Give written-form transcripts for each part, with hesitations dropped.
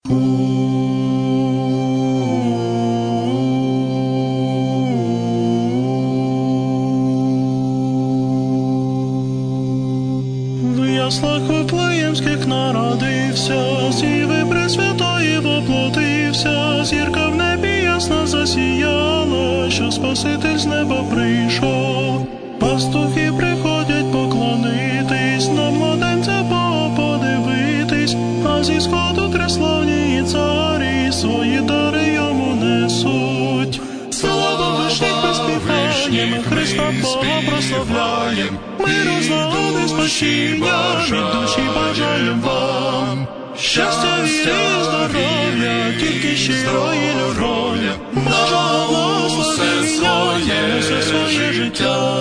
В яслах Вифлеємських народився, сіви Пресвятої воплотився, зірка в небі ясно засіяла, що Спаситель з неба прийшов. Пастухи приходять поклонитись, на младенця Бога подивитись, а зі сходу триславні царі свої дари йому несуть. Слава вишніх приспіваєм, Христа Бога прославляєм, миру, злагоди, спасіння, від душі бажаєм вам. Щастя, віри, здоров'я, тільки щирої любові, нашого благословення, усе своє життя.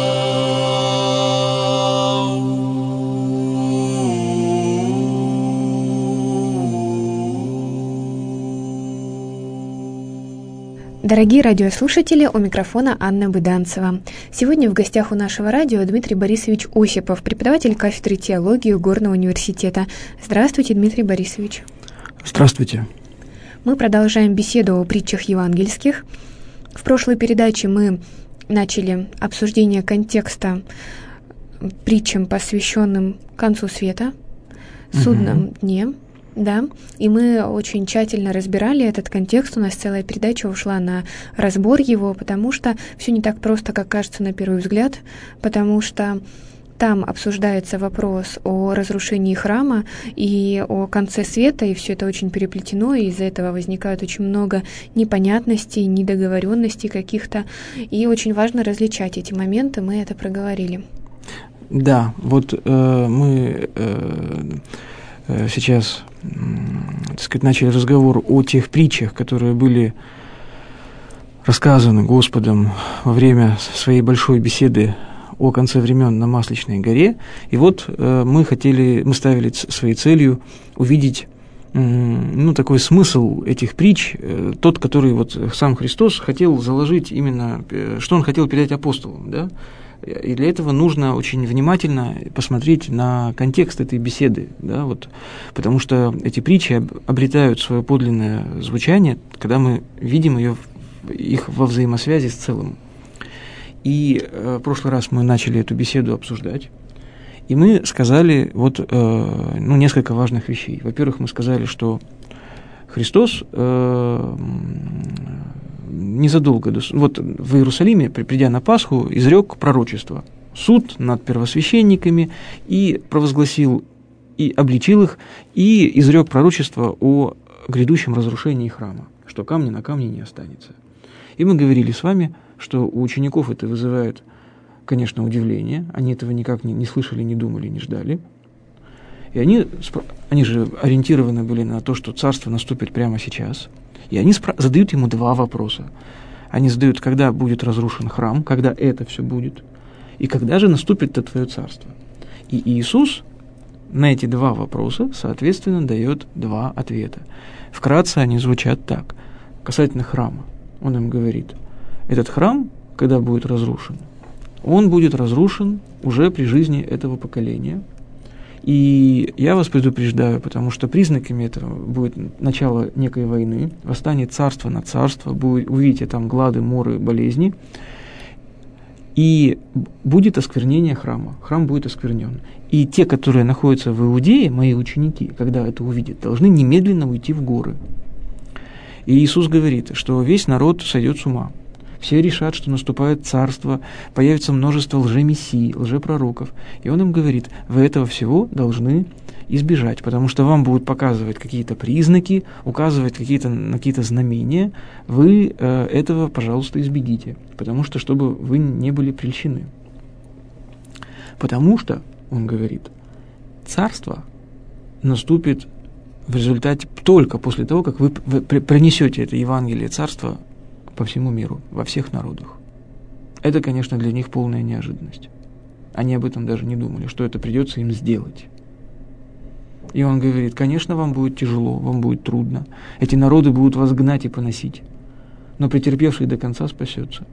Дорогие радиослушатели, у микрофона Анна Быданцева. Сегодня в гостях у нашего радио Дмитрий Борисович Осипов, преподаватель кафедры теологии Горного университета. Здравствуйте, Дмитрий Борисович. Здравствуйте. Мы продолжаем беседу о притчах евангельских. В прошлой передаче мы начали обсуждение контекста притчам, посвященным концу света, судном дне. Да, и мы очень тщательно разбирали этот контекст, у нас целая передача ушла на разбор его, потому что все не так просто, как кажется на первый взгляд, потому что там обсуждается вопрос о разрушении храма и о конце света, и все это очень переплетено, и из-за этого возникает очень много непонятностей, недоговоренностей каких-то, и очень важно различать эти моменты, мы это проговорили. Да, вот мы сейчас, так сказать, начали разговор о тех притчах, которые были рассказаны Господом во время своей большой беседы о конце времен на Масличной горе. И вот мы ставили своей целью увидеть такой смысл этих притч, тот, который вот сам Христос хотел заложить именно, что Он хотел передать апостолам, да? И для этого нужно очень внимательно посмотреть на контекст этой беседы, да, вот, потому что эти притчи обретают свое подлинное звучание, когда мы видим их во взаимосвязи с целым. И в прошлый раз мы начали эту беседу обсуждать, и мы сказали несколько важных вещей. Во-первых, мы сказали, что Христос незадолго в Иерусалиме, придя на Пасху, изрек пророчество, суд над первосвященниками, и провозгласил, и обличил их, и изрек пророчество о грядущем разрушении храма, что камня на камне не останется. И мы говорили с вами, что у учеников это вызывает, конечно, удивление, они этого никак не слышали, не думали, не ждали. И они же ориентированы были на то, что царство наступит прямо сейчас. И они задают ему два вопроса. Они задают, когда будет разрушен храм, когда это все будет, и когда же наступит-то твое царство. И Иисус на эти два вопроса, соответственно, дает два ответа. Вкратце они звучат так. Касательно храма, Он им говорит, этот храм, когда будет разрушен, он будет разрушен уже при жизни этого поколения. И я вас предупреждаю, потому что признаками этого будет начало некой войны, восстанет царство на царство, увидите там глады, моры, болезни, и будет осквернение храма. Храм будет осквернен. И те, которые находятся в Иудее, мои ученики, когда это увидят, должны немедленно уйти в горы. И Иисус говорит, что весь народ сойдет с ума. Все решат, что наступает царство, появится множество лжемессий, лжепророков. И Он им говорит, вы этого всего должны избежать, потому что вам будут показывать какие-то признаки, указывать на какие-то знамения. Вы этого, пожалуйста, избегите, потому что, чтобы вы не были прельщены. Потому что, Он говорит, царство наступит в результате только после того, как вы принесете это Евангелие царства по всему миру, во всех народах. Это, конечно, для них полная неожиданность. Они об этом даже не думали, что это придется им сделать. И Он говорит, конечно, вам будет тяжело, вам будет трудно. Эти народы будут вас гнать и поносить. Но претерпевший до конца спасется.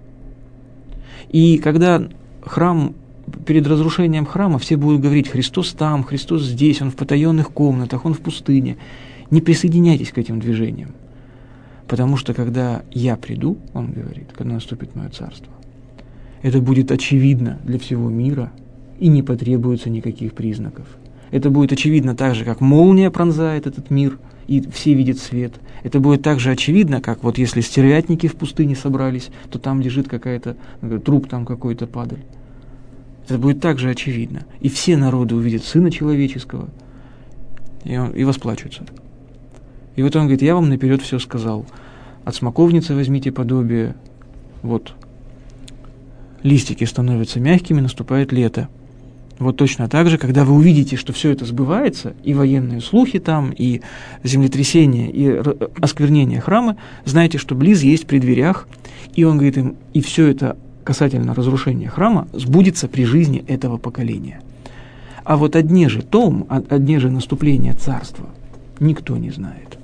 И когда перед разрушением храма все будут говорить, Христос там, Христос здесь, Он в потаенных комнатах, Он в пустыне. Не присоединяйтесь к этим движениям. Потому что когда я приду, он говорит, когда наступит мое царство, это будет очевидно для всего мира и не потребуется никаких признаков. Это будет очевидно так же, как молния пронзает этот мир, и все видят свет. Это будет так же очевидно, как вот если стервятники в пустыне собрались, то там лежит какая-то, труп там какой-то падаль. Это будет так же очевидно. И все народы увидят Сына Человеческого и восплачутся. И вот он говорит, я вам наперед все сказал. От смоковницы возьмите подобие. Вот листики становятся мягкими, наступает лето. Вот точно так же, когда вы увидите, что все это сбывается, и военные слухи там, и землетрясения, и осквернение храма, знайте, что близ есть при дверях. И он говорит им, и все это касательно разрушения храма сбудется при жизни этого поколения. А вот о дне же том, о дне же наступления царства никто не знает.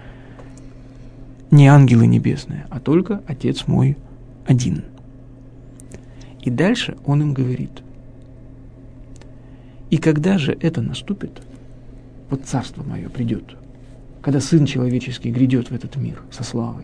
Не ангелы небесные, а только Отец мой один. И дальше он им говорит, и когда же это наступит, вот царство мое придет, когда Сын Человеческий грядет в этот мир со славой,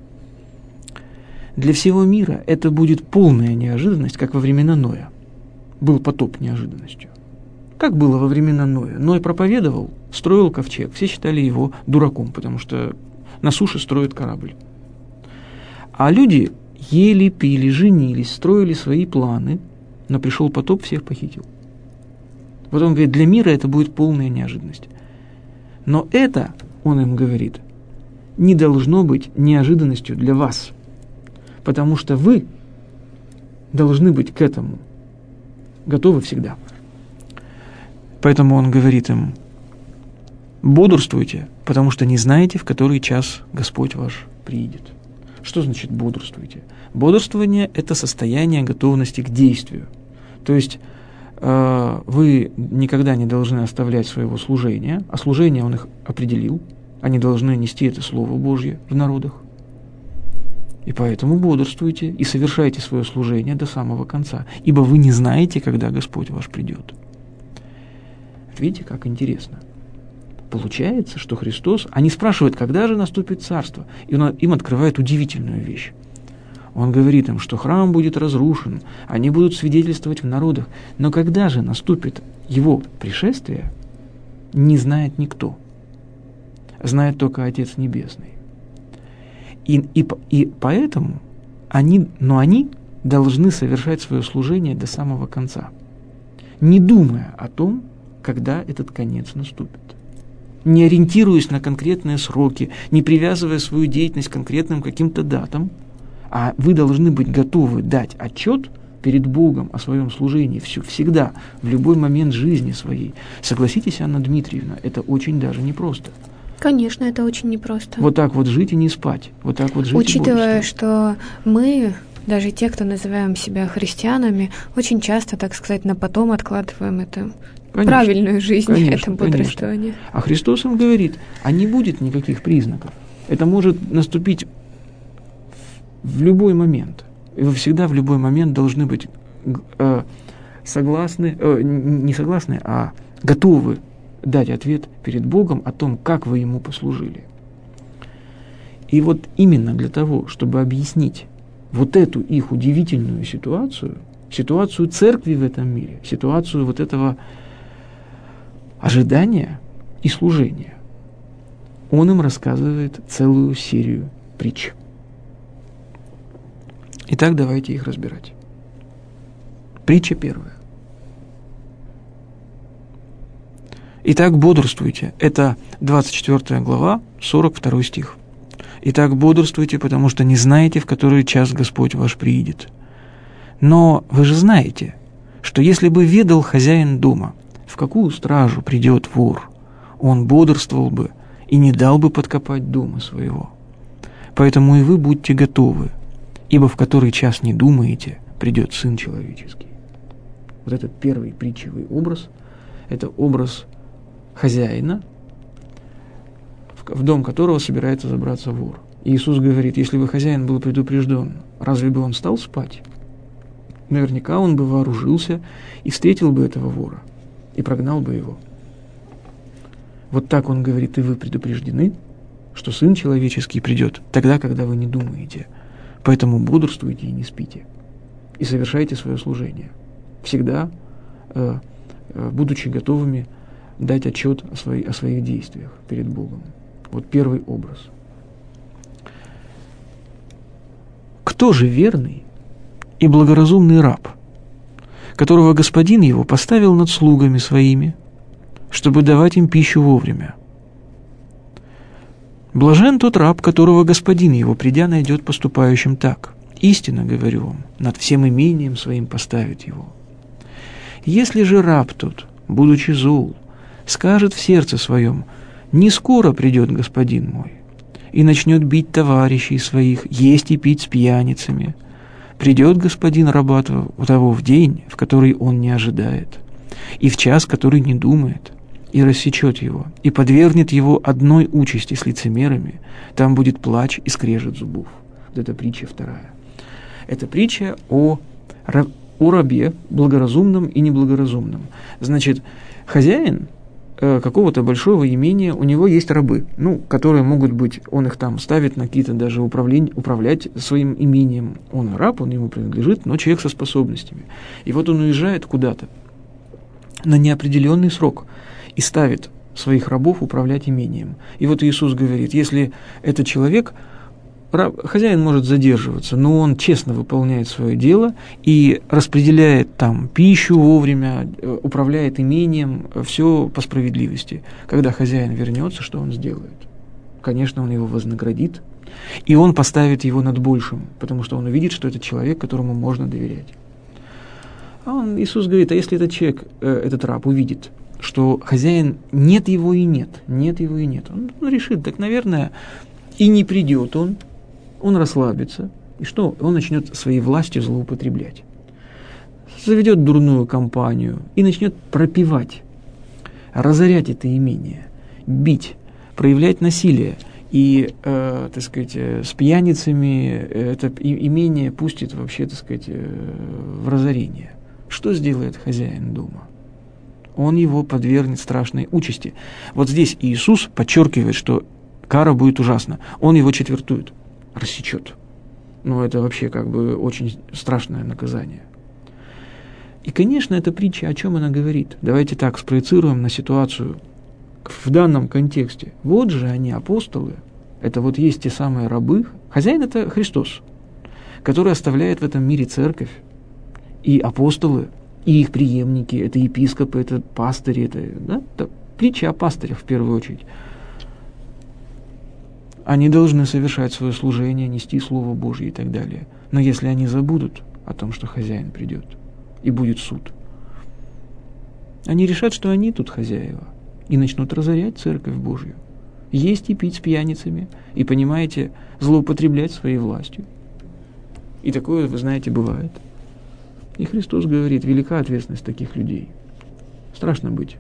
для всего мира это будет полная неожиданность, как во времена Ноя. Был потоп неожиданностью. Как было во времена Ноя? Ной проповедовал, строил ковчег, все считали его дураком, потому что на суше строят корабль. А люди ели, пили, женились, строили свои планы, но пришел потоп, всех похитил. Вот он говорит, для мира это будет полная неожиданность. Но это, он им говорит, не должно быть неожиданностью для вас, потому что вы должны быть к этому готовы всегда. Поэтому он говорит им, бодрствуйте, потому что не знаете, в который час Господь ваш приидет. Что значит бодрствуйте? Бодрствование – это состояние готовности к действию. То есть вы никогда не должны оставлять своего служения, а служение он их определил, они должны нести это Слово Божье в народах. И поэтому бодрствуйте и совершайте свое служение до самого конца, ибо вы не знаете, когда Господь ваш придет. Видите, как интересно. Получается, что Христос, они спрашивают, когда же наступит царство, и он им открывает удивительную вещь. Он говорит им, что храм будет разрушен, они будут свидетельствовать в народах, но когда же наступит его пришествие, не знает никто. Знает только Отец Небесный. И поэтому они должны совершать свое служение до самого конца, не думая о том, когда этот конец наступит. Не ориентируясь на конкретные сроки, не привязывая свою деятельность к конкретным каким-то датам, а вы должны быть готовы дать отчет перед Богом о своем служении всегда, в любой момент жизни своей. Согласитесь, Анна Дмитриевна, это очень даже непросто. Конечно, это очень непросто. Вот так вот жить и не спать. Вот так вот жить. Учитывая, что мы, даже те, кто называем себя христианами, очень часто, так сказать, на потом откладываем это. Конечно, правильную жизнь, конечно, это бодрствование. А Христос им говорит, а не будет никаких признаков. Это может наступить в любой момент. И вы всегда в любой момент должны быть согласны, не согласны, а готовы дать ответ перед Богом о том, как вы Ему послужили. И вот именно для того, чтобы объяснить вот эту их удивительную ситуацию церкви в этом мире, ситуацию вот этого ожидания и служения, он им рассказывает целую серию притч. Итак, давайте их разбирать. Притча первая. Итак, бодрствуйте. Это 24 глава, 42 стих. Итак, бодрствуйте, потому что не знаете, в который час Господь ваш приидет. Но вы же знаете, что если бы ведал хозяин дома, в какую стражу придет вор, он бодрствовал бы и не дал бы подкопать дома своего. Поэтому и вы будьте готовы, ибо в который час не думаете, придет Сын Человеческий. Вот этот первый притчевый образ, это образ хозяина, в дом которого собирается забраться вор. И Иисус говорит, если бы хозяин был предупрежден, разве бы он стал спать? Наверняка он бы вооружился и встретил бы этого вора, и прогнал бы его. Вот так он говорит: и вы предупреждены, что Сын Человеческий придет тогда, когда вы не думаете. Поэтому бодрствуйте и не спите. И совершайте свое служение. Всегда будучи готовыми дать отчет о своих действиях перед Богом. Вот первый образ. Кто же верный и благоразумный раб, которого господин его поставил над слугами своими, чтобы давать им пищу вовремя? Блажен тот раб, которого господин его, придя, найдет поступающим так. Истинно говорю вам, над всем имением своим поставит его. Если же раб тот, будучи зол, скажет в сердце своем: не скоро придет господин мой, и начнет бить товарищей своих, есть и пить с пьяницами, придет господин раба того в день, в который он не ожидает, и в час, который не думает, и рассечет его, и подвергнет его одной участи с лицемерами, там будет плач и скрежет зубов. Вот это притча вторая. Это притча о рабе, благоразумном и неблагоразумном. Значит, хозяин какого-то большого имения, у него есть рабы, которые могут быть, он их там ставит на какие-то даже управлять своим имением. Он раб, он ему принадлежит, но человек со способностями. И вот он уезжает куда-то на неопределенный срок и ставит своих рабов управлять имением. И вот Иисус говорит: если этот человек, хозяин может задерживаться, но он честно выполняет свое дело и распределяет там пищу вовремя, управляет имением, все по справедливости. Когда хозяин вернется, что он сделает? Конечно, он его вознаградит, и он поставит его над большим, потому что он увидит, что это человек, которому можно доверять. Иисус говорит: а если этот человек, этот раб увидит, что хозяин нет его и нет, он решит: так, наверное, и не придет он расслабится, и что? Он начнет своей властью злоупотреблять. Заведет дурную компанию и начнет пропивать, разорять это имение, бить, проявлять насилие. И, с пьяницами это имение пустит вообще, в разорение. Что сделает хозяин дома? Он его подвергнет страшной участи. Вот здесь Иисус подчеркивает, что кара будет ужасна. Он его четвертует, рассечет. Это вообще очень страшное наказание. И, конечно, эта притча, о чем она говорит? Давайте так спроецируем на ситуацию в данном контексте. Вот же они, апостолы, это вот есть те самые рабы. Хозяин – это Христос, который оставляет в этом мире церковь, и апостолы, и их преемники, это епископы, это пастыри, это притча о пастырях в первую очередь. Они должны совершать свое служение, нести Слово Божье и так далее. Но если они забудут о том, что хозяин придет, и будет суд, они решат, что они тут хозяева, и начнут разорять церковь Божью, есть и пить с пьяницами, и, понимаете, злоупотреблять своей властью. И такое, вы знаете, бывает. И Христос говорит: велика ответственность таких людей. Страшно быть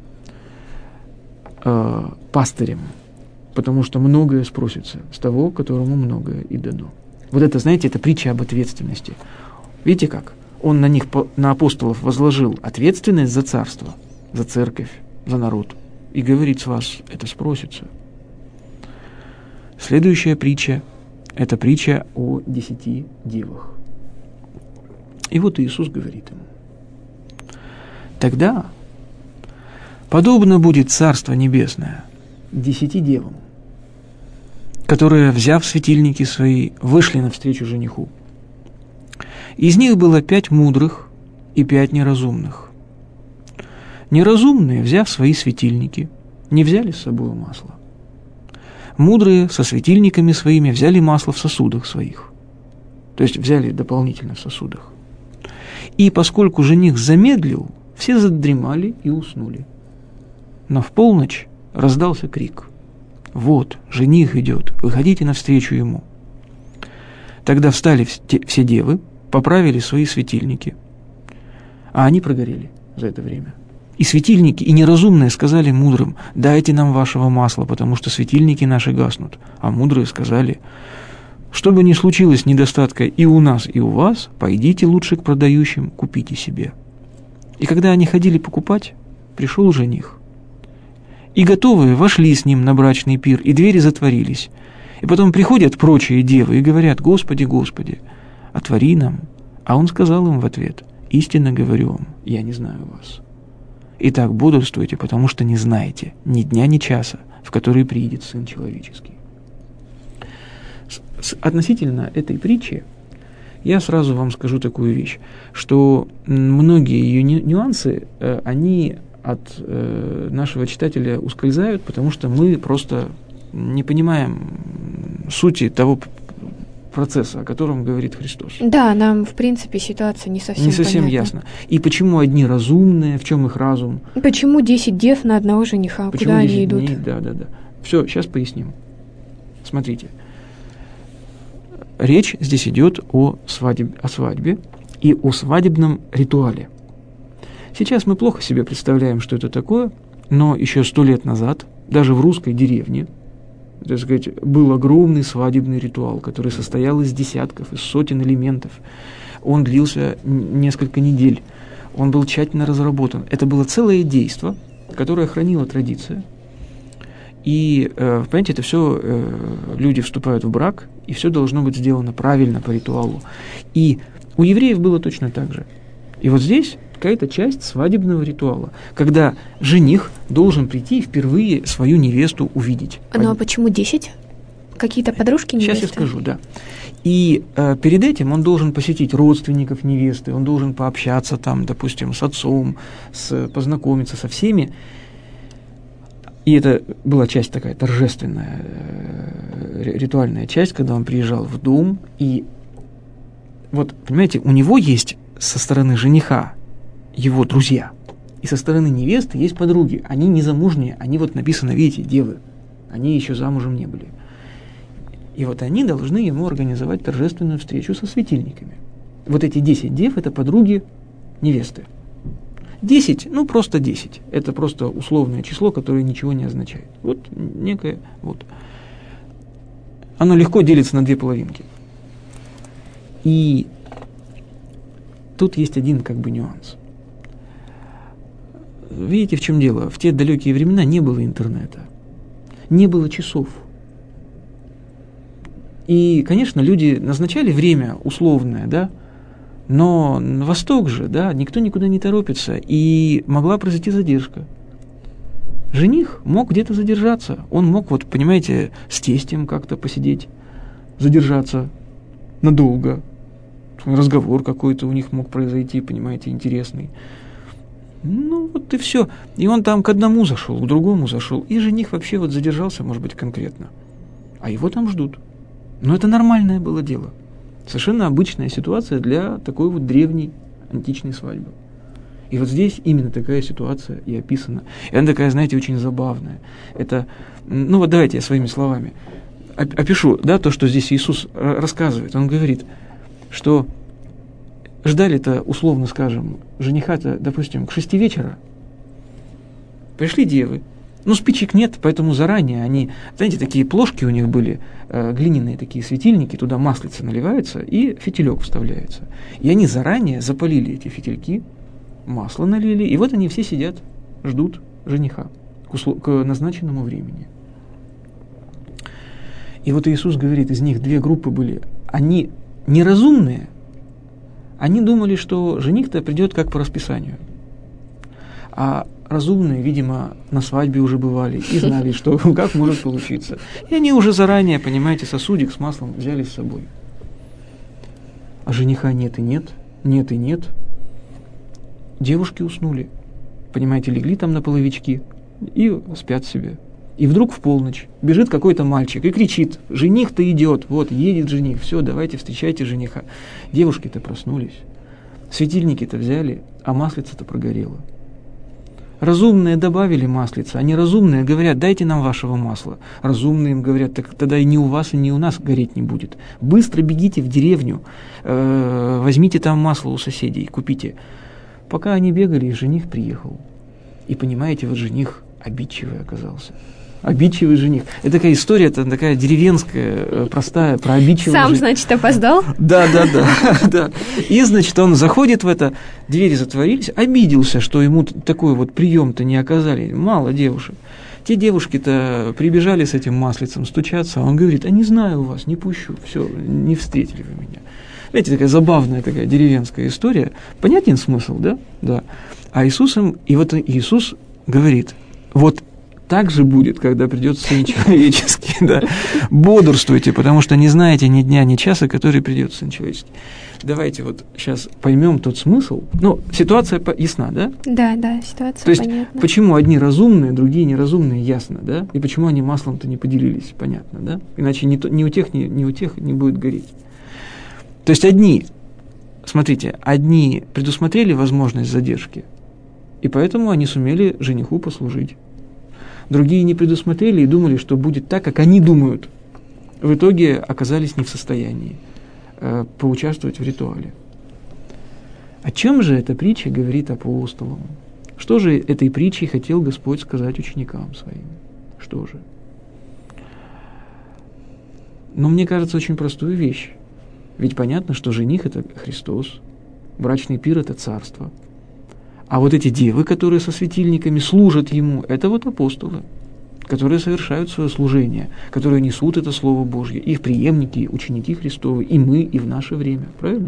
пастырем, потому что многое спросится с того, которому многое и дано. Вот это, знаете, это притча об ответственности. Видите как? Он на них, на апостолов, возложил ответственность за царство, за церковь, за народ. И говорит: с вас это спросится. Следующая притча – это притча о 10 девах. И вот Иисус говорит им: тогда подобно будет Царство Небесное 10 девам, которые, взяв светильники свои, вышли навстречу жениху. Из них было 5 мудрых и 5 неразумных. Неразумные, взяв свои светильники, не взяли с собой масла. Мудрые со светильниками своими взяли масло в сосудах своих, то есть взяли дополнительно в сосудах. И поскольку жених замедлил, все задремали и уснули. Но в полночь раздался крик: «Вот, жених идет, выходите навстречу ему». Тогда встали все девы, поправили свои светильники, а они прогорели за это время. И светильники, и неразумные сказали мудрым: «Дайте нам вашего масла, потому что светильники наши гаснут». А мудрые сказали: «Что бы ни случилось недостатка и у нас, и у вас, пойдите лучше к продающим, купите себе». И когда они ходили покупать, пришел жених. И готовые вошли с ним на брачный пир, и двери затворились. И потом приходят прочие девы и говорят: «Господи, Господи, отвори нам». А он сказал им в ответ: «Истинно говорю вам, я не знаю вас. Итак, бодрствуйте, потому что не знаете ни дня, ни часа, в который приидет Сын Человеческий». Относительно этой притчи я сразу вам скажу такую вещь, что многие ее нюансы, они от нашего читателя ускользают, потому что мы просто не понимаем сути того процесса, о котором говорит Христос. Да, нам, в принципе, ситуация не совсем понятна. Ясно. И почему одни разумные, в чем их разум? Почему 10 дев на одного жениха? Почему куда они идут? Дней? Да. Все, сейчас поясним. Смотрите. Речь здесь идет о свадьбе и о свадебном ритуале. Сейчас мы плохо себе представляем, что это такое, но еще 100 лет назад, даже в русской деревне, так сказать, был огромный свадебный ритуал, который состоял из десятков, из сотен элементов. Он длился несколько недель. Он был тщательно разработан. Это было целое действо, которое хранила традиция. И, понимаете, это все люди вступают в брак, и все должно быть сделано правильно по ритуалу. И у евреев было точно так же. И вот здесь какая-то часть свадебного ритуала, когда жених должен прийти и впервые свою невесту увидеть. Ну а почему 10? Какие-то подружки невесты? Сейчас я скажу, да. И перед этим он должен посетить родственников невесты, он должен пообщаться там, допустим, с отцом, познакомиться со всеми. И это была часть такая торжественная, ритуальная часть, когда он приезжал в дом. И вот, понимаете, у него есть со стороны жениха его друзья, и со стороны невесты есть подруги. Они незамужние, они вот написано, видите, девы, они еще замужем не были. И вот они должны ему организовать торжественную встречу со светильниками. Вот эти 10 дев – это подруги невесты. 10, ну просто 10. Это просто условное число, которое ничего не означает. Вот некое, вот. Оно легко делится на две половинки. И тут есть один как бы нюанс. Видите, в чем дело? В те далекие времена не было интернета, не было часов. И, конечно, люди назначали время условное, да, но на восток же, да, никто никуда не торопится, и могла произойти задержка. Жених мог где-то задержаться, он мог, вот, понимаете, с тестем как-то посидеть, задержаться надолго, разговор какой-то у них мог произойти, понимаете, интересный. Ну, вот и все. И он там к одному зашел, к другому зашел, и жених вообще вот задержался, может быть, конкретно. А его там ждут. Но это нормальное было дело. Совершенно обычная ситуация для такой вот древней античной свадьбы. И вот здесь именно такая ситуация и описана. И она такая, знаете, очень забавная. Это, ну вот давайте я своими словами опишу, да, то, что здесь Иисус рассказывает. Он говорит, что ждали-то, условно скажем, жениха-то, допустим, к 6 вечера. Пришли девы. Ну, спичек нет, поэтому заранее они, знаете, такие плошки у них были, глиняные такие светильники, туда маслица наливается и фитилек вставляется. И они заранее запалили эти фитильки, масло налили, и вот они все сидят, ждут жениха к назначенному времени. И вот Иисус говорит, из них 2 группы были, они неразумные, они думали, что жених-то придет как по расписанию. А разумные, видимо, на свадьбе уже бывали и знали, что как может получиться. И они уже заранее, понимаете, сосудик с маслом взяли с собой. А жениха нет и нет, нет и нет. Девушки уснули, понимаете, легли там на половички и спят себе. И вдруг в полночь бежит какой-то мальчик и кричит: жених-то идет, вот, едет жених, все, давайте встречайте жениха. Девушки-то проснулись, светильники-то взяли, а маслица-то прогорела. Разумные добавили маслица, а неразумные говорят: дайте нам вашего масла. Разумные им говорят: так тогда и ни у вас, и ни у нас гореть не будет. Быстро бегите в деревню, возьмите там масло у соседей, купите. Пока они бегали, жених приехал. И понимаете, вот жених обидчивый оказался. Обидчивый жених. Это такая история, это такая деревенская, простая, про обидчивого Сам, жениха. значит, опоздал? Да. И, значит, он заходит в это, двери затворились, обиделся, что ему такой вот прием-то не оказали. Мало девушек. те девушки-то прибежали с этим маслицем стучаться, а он говорит: а не знаю вас, не пущу, все, не встретили вы меня. Знаете, такая забавная такая деревенская история. Понятен смысл, да? Да. А Иисус говорит: вот так же будет, когда придет Сын Человеческий. Да. Бодрствуйте, потому что не знаете ни дня, ни часа, который придет Сын Человеческий. Давайте вот сейчас поймем тот смысл. Ну, ситуация ясна, да? Да, ситуация То есть, понятна. почему одни разумные, другие неразумные, ясно, да? И почему они маслом-то не поделились, понятно, да? Иначе ни у тех не будет гореть. То есть одни предусмотрели возможность задержки, и поэтому они сумели жениху послужить. Другие не предусмотрели и думали, что будет так, как они думают. В итоге оказались не в состоянии поучаствовать в ритуале. О чем же эта притча говорит апостолам? Что же этой притчей хотел Господь сказать ученикам своим? Что же? Но мне кажется, очень простую вещь. Ведь понятно, что жених – это Христос, брачный пир – это царство. А вот эти девы, которые со светильниками служат Ему, это вот апостолы, которые совершают свое служение, которые несут это Слово Божье, их преемники, ученики Христовы, и мы, и в наше время. Правильно?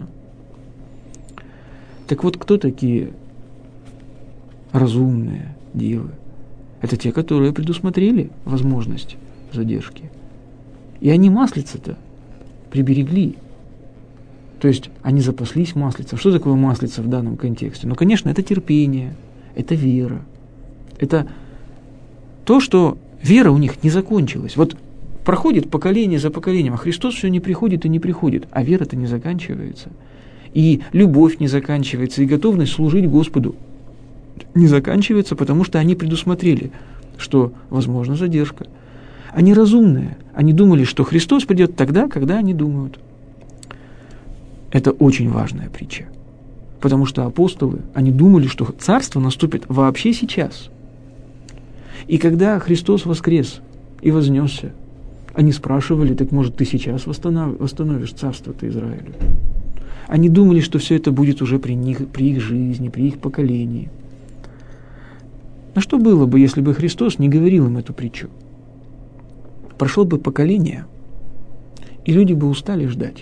Так вот, кто такие разумные девы? Это те, которые предусмотрели возможность задержки. И они маслица-то приберегли. То есть они запаслись маслицем. Что такое маслица в данном контексте? Ну, конечно, это терпение, это вера. Это то, что вера у них не закончилась. Вот проходит поколение за поколением, а Христос все не приходит и не приходит, а вера-то не заканчивается. И любовь не заканчивается, и готовность служить Господу не заканчивается, потому что они предусмотрели, что возможна задержка. Они разумные. Они думали, что Христос придет тогда, когда они думают. Это очень важная притча. Потому что апостолы, они думали, что царство наступит вообще сейчас. И когда Христос воскрес и вознесся, они спрашивали: так может ты сейчас восстановишь царство-то Израилю? Они думали, что все это будет уже при их жизни, при их поколении. Но что было бы, если бы Христос не говорил им эту притчу? Прошло бы поколение, и люди бы устали ждать.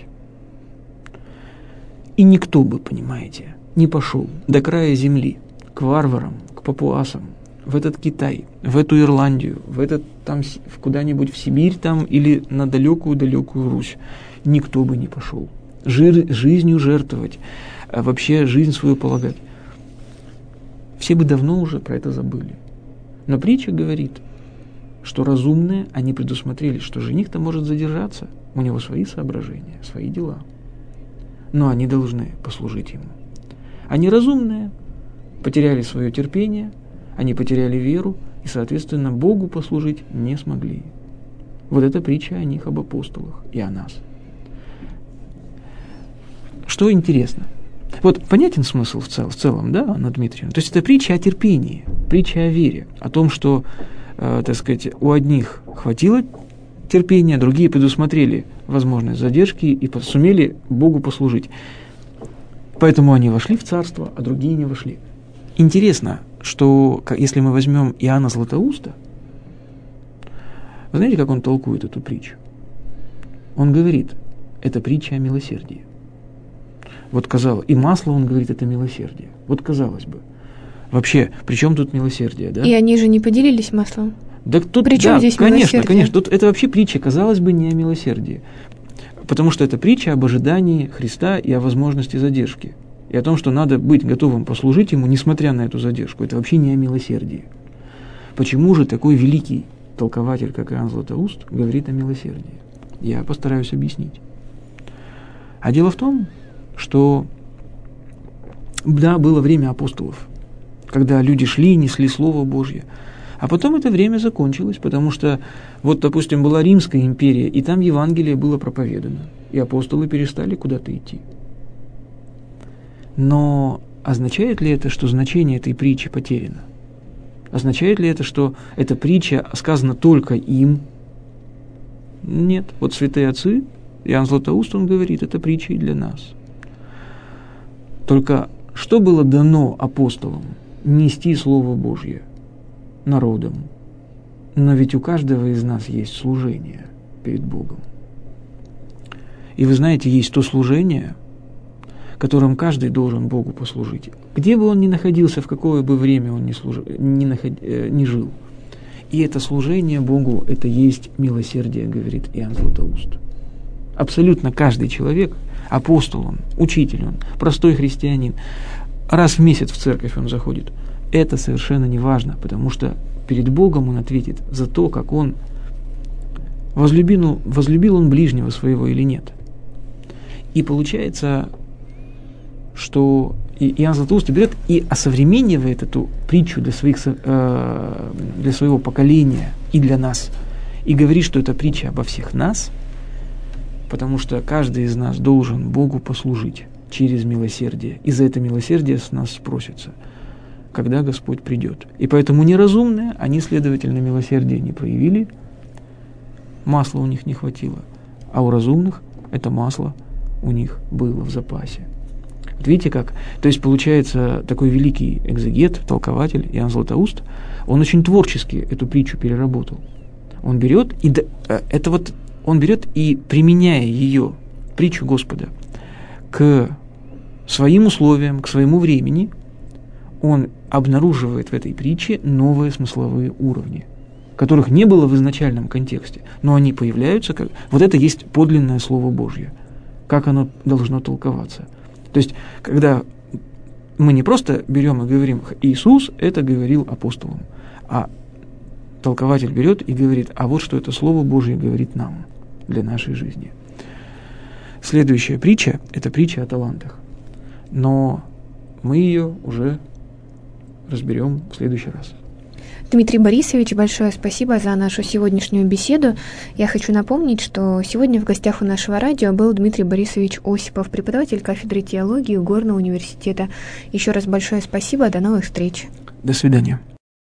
И никто бы, понимаете, не пошел до края земли, к варварам, к папуасам, в этот Китай, в эту Ирландию, в этот там куда-нибудь в Сибирь там или на далекую-далекую Русь. Никто бы не пошел. Жизнью жертвовать, вообще жизнь свою полагать. Все бы давно уже про это забыли. Но притча говорит, что разумные, они предусмотрели, что жених-то может задержаться, у него свои соображения, свои дела. Но они должны послужить ему. Они разумные, потеряли свое терпение, они потеряли веру и, соответственно, Богу послужить не смогли. Вот эта притча о них, об апостолах и о нас. Что интересно? Вот понятен смысл в целом, да, Анна Дмитриевна? То есть это притча о терпении, притча о вере, о том, что, так сказать, у одних хватило терпения, другие предусмотрели возможность задержки и сумели Богу послужить. Поэтому они вошли в царство, а другие не вошли. Интересно, что если мы возьмем Иоанна Златоуста, вы знаете, как он толкует эту притчу? Он говорит, это притча о милосердии. Вот казалось, и масло, он говорит, это милосердие. Вот казалось бы. Вообще, при чем тут милосердие, да? И они же не поделились маслом. Да, тут, при чем здесь конечно, милосердие? конечно. Тут это вообще притча, казалось бы, не о милосердии. Потому что это притча об ожидании Христа и о возможности задержки. И о том, что надо быть готовым послужить Ему, несмотря на эту задержку. Это вообще не о милосердии. Почему же такой великий толкователь, как Иоанн Златоуст, говорит о милосердии? Я постараюсь объяснить. А дело в том, что, да, было время апостолов, когда люди шли и несли Слово Божье. А потом это время закончилось, потому что, вот, допустим, была Римская империя, и там Евангелие было проповедано, и апостолы перестали куда-то идти. Но означает ли это, что значение этой притчи потеряно? Означает ли это, что эта притча сказана только им? Нет. Вот святые отцы, Иоанн Златоуст, он говорит, это притча и для нас. Только что было дано апостолам? Нести Слово Божье народам. Но ведь у каждого из нас есть служение перед Богом. И вы знаете, есть то служение, которым каждый должен Богу послужить. Где бы он ни находился, в какое бы время он ни жил. И это служение Богу, это есть милосердие, говорит Иоанн Златоуст. Абсолютно каждый человек, апостол он, учитель он, простой христианин, раз в месяц в церковь он заходит. Это совершенно не важно, потому что перед Богом он ответит за то, как он возлюбил он ближнего своего или нет. И получается, что Иоанн Златоуст берет и осовременивает эту притчу для своего поколения и для нас. И говорит, что это притча обо всех нас, потому что каждый из нас должен Богу послужить через милосердие. И за это милосердие с нас спросится, когда Господь придет. И поэтому неразумные, они, следовательно, милосердие не проявили, масла у них не хватило, а у разумных это масло у них было в запасе. Вот видите как? То есть получается такой великий экзегет, толкователь Иоанн Златоуст, он очень творчески эту притчу переработал. Он берет и применяя ее, притчу Господа, к своим условиям, к своему времени, он обнаруживает в этой притче новые смысловые уровни, которых не было в изначальном контексте, но они появляются, вот это есть подлинное Слово Божье, как оно должно толковаться. То есть, когда мы не просто берем и говорим, Иисус это говорил апостолам, а толкователь берет и говорит, а вот что это Слово Божье говорит нам для нашей жизни. Следующая притча – это притча о талантах. Но мы ее уже разберем в следующий раз. Дмитрий Борисович, большое спасибо за нашу сегодняшнюю беседу. Я хочу напомнить, что сегодня в гостях у нашего радио был Дмитрий Борисович Осипов, преподаватель кафедры теологии Горного университета. Еще раз большое спасибо, до новых встреч. До свидания.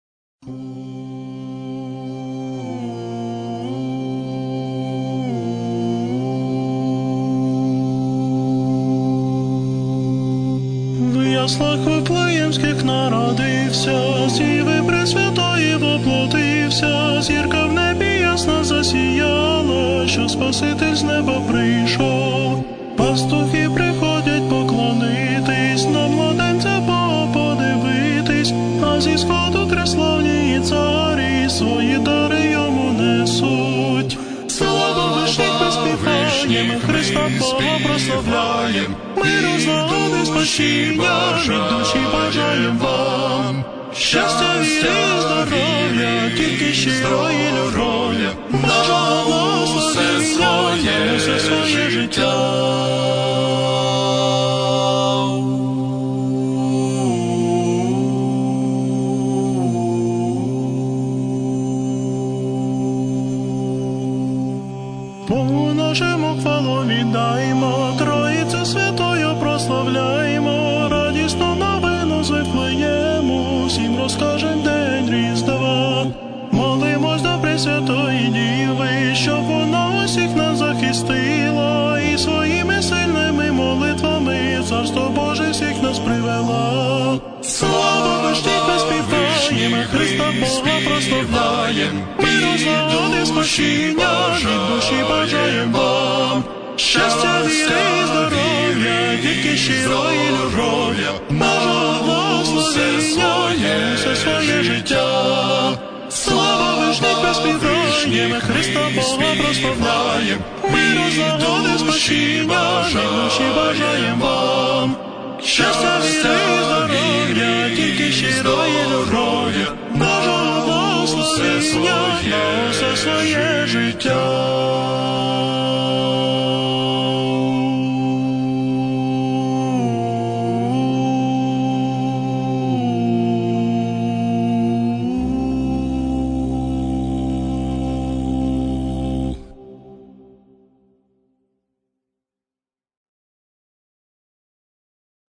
В яслах Вифлеємських народився, Сіви Пресвятої воплотився, зірка в небі ясно засіяла, що Спаситель з неба прийшов. Пастухи приходять поклонитись, на младенця Бога подивитись, а зі сходу криславні царі свої дари йому несуть. Слава вишніх поспіваєм, Христа Бога прославляєм, миру, злагоди, спасіння, від душі бажаєм вам. Щастя, віри, здоров'я, тільки щирої любові, нашого благословення, усе своє життя. Богу нашому хвалу віддаймо, Троїцю Святою прославляймо, радісну новину з Вифлеєму, всім розкажем день Різдва. Молимось до Пресвятої Діви, щоб вона усіх нас захистила, і своїми сильними молитвами Царство Боже всіх нас привела. Слава вишніх співаєм, Христа Бога прославляєм, миру, злагоди, спасіння, від душі бажаєм вам. Щастя, віри, здоров'я, тільки щирої любові, нашого благословення, усе своє життя. Слава вишніх співаєм, Христа Бога прославляєм, миру, злагоди, спасіння, від душі бажаєм вам. Щастя, віри, здоров'я,